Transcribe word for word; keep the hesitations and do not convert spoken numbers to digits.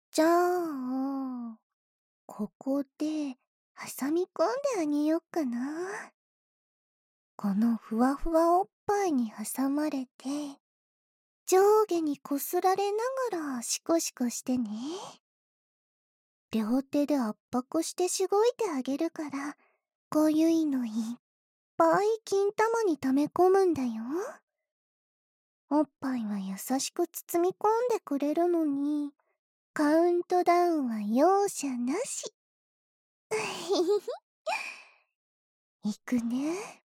じゃあ、ここで挟み込んであげよっかな。このふわふわおっぱいに挟まれて、上下にこすられながらシコシコしてね。両手で圧迫してしごいてあげるから、こゆいのいっぱい金玉に溜め込むんだよ。おっぱいは優しく包み込んでくれるのに、カウントダウンは容赦なし。いくね。